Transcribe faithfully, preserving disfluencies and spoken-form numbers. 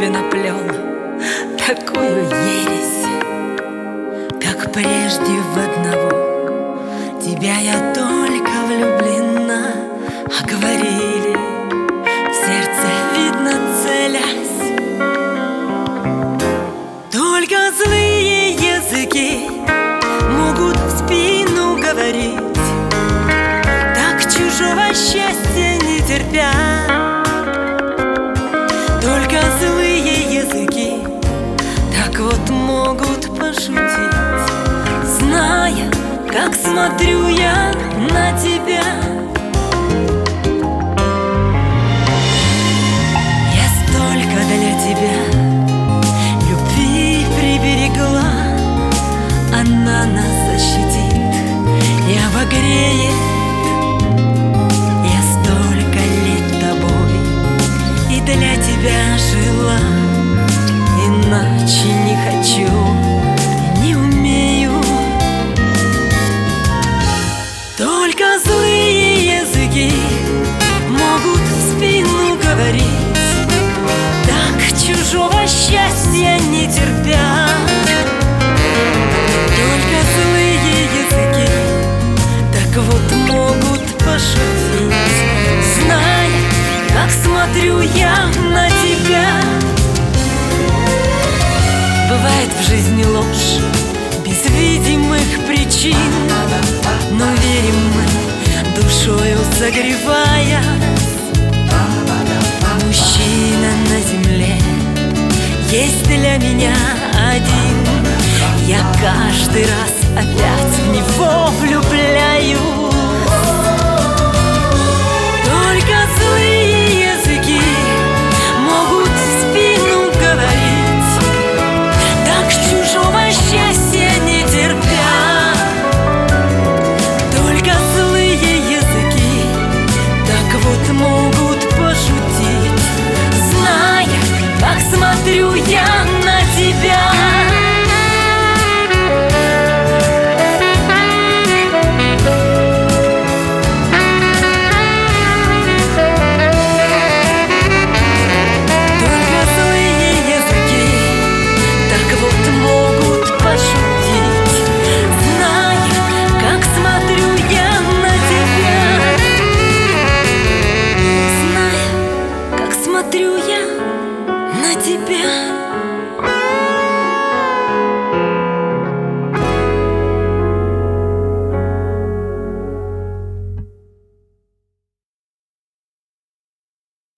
себе наплел такую ересь, как прежде в одного тебя я только влюблена. А говорили, в сердце видно целясь, только злые языки могут в спину говорить, так чужого счастья не терпя. Только злые языки так вот могут пошутить, зная, как смотрю я на тебя. Я столько для тебя любви приберегла, она нас защитит и обогреет. Я столько лет тобой и для тебя жила, иначе не хочу и не умею. Только злые языки могут в спину говорить, так чужого счастья не терпя. Только злые языки так вот могут пошутить, зная, как смотрю я на тебя. Бывает в жизни ложь без видимых причин, но верим мы, душою согревая. Мужчина на земле есть для меня один, я каждый раз опять в него влюбляюсь. Только злые языки могут в спину говорить, так чужого счастья не терпя. Только злые языки так вот могут пошутить, зная, как смотрю я на тебя. Смотрю я на тебя.